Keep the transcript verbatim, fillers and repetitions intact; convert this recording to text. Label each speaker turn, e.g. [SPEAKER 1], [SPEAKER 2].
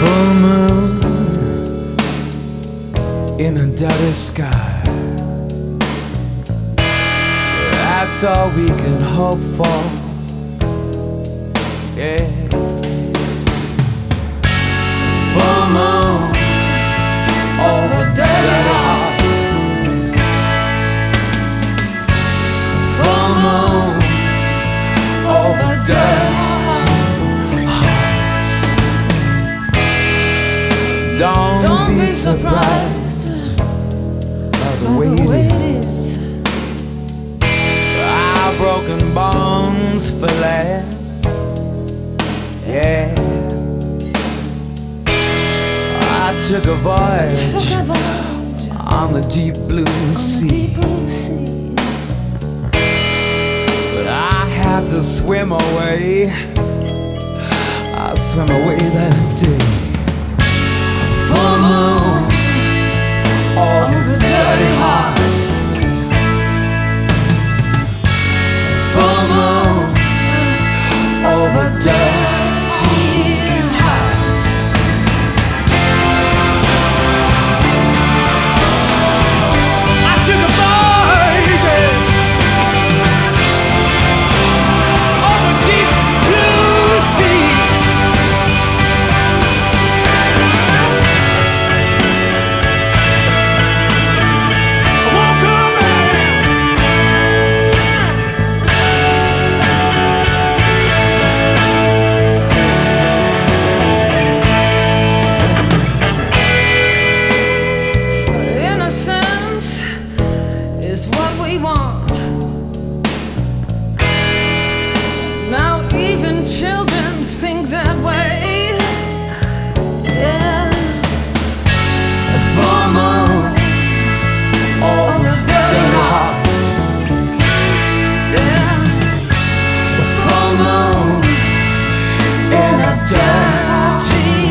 [SPEAKER 1] Full moon in a dirty sky. That's all we can hope for. Yeah. Full moon over dirty hearts. Full moon over dirty hearts. Don't,
[SPEAKER 2] Don't
[SPEAKER 1] be
[SPEAKER 2] be
[SPEAKER 1] surprised
[SPEAKER 2] surprised
[SPEAKER 1] by the
[SPEAKER 2] by
[SPEAKER 1] way
[SPEAKER 2] the way
[SPEAKER 1] it
[SPEAKER 2] it
[SPEAKER 1] is.
[SPEAKER 2] is.
[SPEAKER 1] Our broken bones for last. Yeah. I took a voyage
[SPEAKER 2] Took a voyage
[SPEAKER 1] on the deep blue
[SPEAKER 2] on the
[SPEAKER 1] sea,
[SPEAKER 2] deep blue sea.
[SPEAKER 1] but I had to swim away. I swam away that day. Full moon over dirty hearts. Full moon over dirty hearts. I took a voyage over deep blue sea. I won't come back.
[SPEAKER 2] Innocence is what we want. Now even children think that way. Yeah.
[SPEAKER 1] Full moon over dirty hearts.
[SPEAKER 2] Yeah.
[SPEAKER 1] Full moon in a dirty